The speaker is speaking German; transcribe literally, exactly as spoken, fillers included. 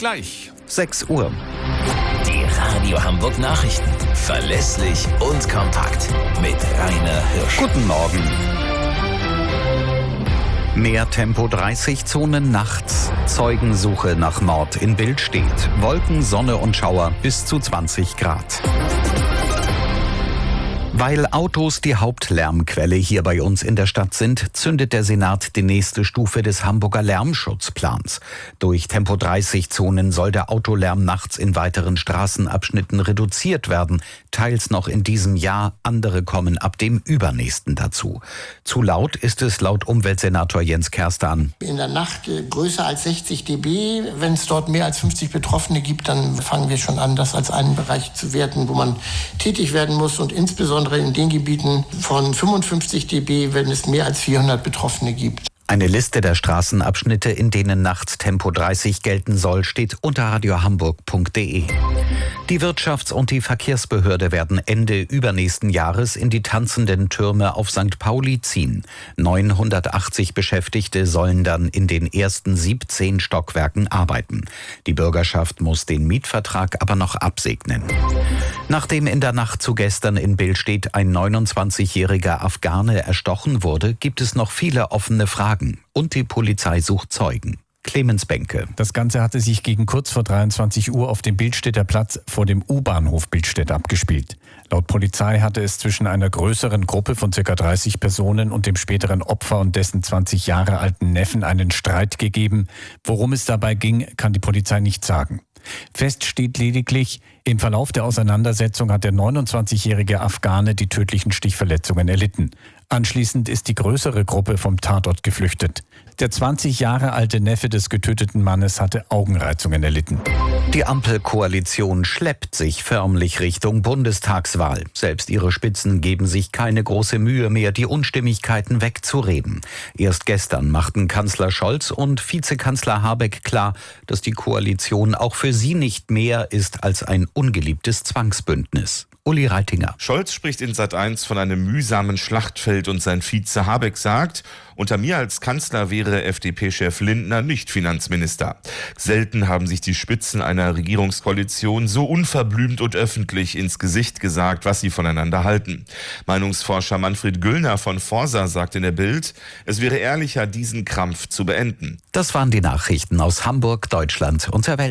gleich. sechs Uhr. Die Radio Hamburg Nachrichten. Verlässlich und kompakt. Mit Rainer Hirsch. Guten Morgen. Mehr Tempo dreißig Zonen nachts. Zeugensuche nach Mord in Bild steht. Wolken, Sonne und Schauer bis zu zwanzig Grad. Weil Autos die Hauptlärmquelle hier bei uns in der Stadt sind, zündet der Senat die nächste Stufe des Hamburger Lärmschutzplans. Durch Tempo dreißig Zonen soll der Autolärm nachts in weiteren Straßenabschnitten reduziert werden. Teils noch in diesem Jahr, andere kommen ab dem übernächsten dazu. Zu laut ist es laut Umweltsenator Jens Kerstan. In der Nacht äh, größer als sechzig Dezibel. Wenn es dort mehr als fünfzig Betroffene gibt, dann fangen wir schon an, das als einen Bereich zu werten, wo man tätig werden muss. Und insbesondere in den Gebieten von fünfundfünfzig Dezibel, wenn es mehr als vierhundert Betroffene gibt. Eine Liste der Straßenabschnitte, in denen nachts Tempo dreißig gelten soll, steht unter radiohamburg punkt de. Die Wirtschafts- und die Verkehrsbehörde werden Ende übernächsten Jahres in die tanzenden Türme auf Sankt Pauli ziehen. neunhundertachtzig Beschäftigte sollen dann in den ersten siebzehn Stockwerken arbeiten. Die Bürgerschaft muss den Mietvertrag aber noch absegnen. Nachdem in der Nacht zu gestern in Bild steht ein neunundzwanzigjähriger Afghane erstochen wurde, gibt es noch viele offene Fragen. Und die Polizei sucht Zeugen. Clemens Benke. Das Ganze hatte sich gegen kurz vor dreiundzwanzig Uhr auf dem Bildstädter Platz vor dem U-Bahnhof Bildstedt abgespielt. Laut Polizei hatte es zwischen einer größeren Gruppe von ca. dreißig Personen und dem späteren Opfer und dessen zwanzig Jahre alten Neffen einen Streit gegeben. Worum es dabei ging, kann die Polizei nicht sagen. Fest steht lediglich, im Verlauf der Auseinandersetzung hat der neunundzwanzigjährige Afghane die tödlichen Stichverletzungen erlitten. Anschließend ist die größere Gruppe vom Tatort geflüchtet. Der zwanzig Jahre alte Neffe des getöteten Mannes hatte Augenreizungen erlitten. Die Ampelkoalition schleppt sich förmlich Richtung Bundestagswahl. Selbst ihre Spitzen geben sich keine große Mühe mehr, die Unstimmigkeiten wegzureden. Erst gestern machten Kanzler Scholz und Vizekanzler Habeck klar, dass die Koalition auch für sie nicht mehr ist als ein ungeliebtes Zwangsbündnis. Uli Reitinger. Scholz spricht in Sat eins von einem mühsamen Schlachtfeld und sein Vize Habeck sagt, unter mir als Kanzler wäre F D P-Chef Lindner nicht Finanzminister. Selten haben sich die Spitzen einer Regierungskoalition so unverblümt und öffentlich ins Gesicht gesagt, was sie voneinander halten. Meinungsforscher Manfred Güllner von Forsa sagt in der Bild, es wäre ehrlicher, diesen Krampf zu beenden. Das waren die Nachrichten aus Hamburg, Deutschland und der Welt.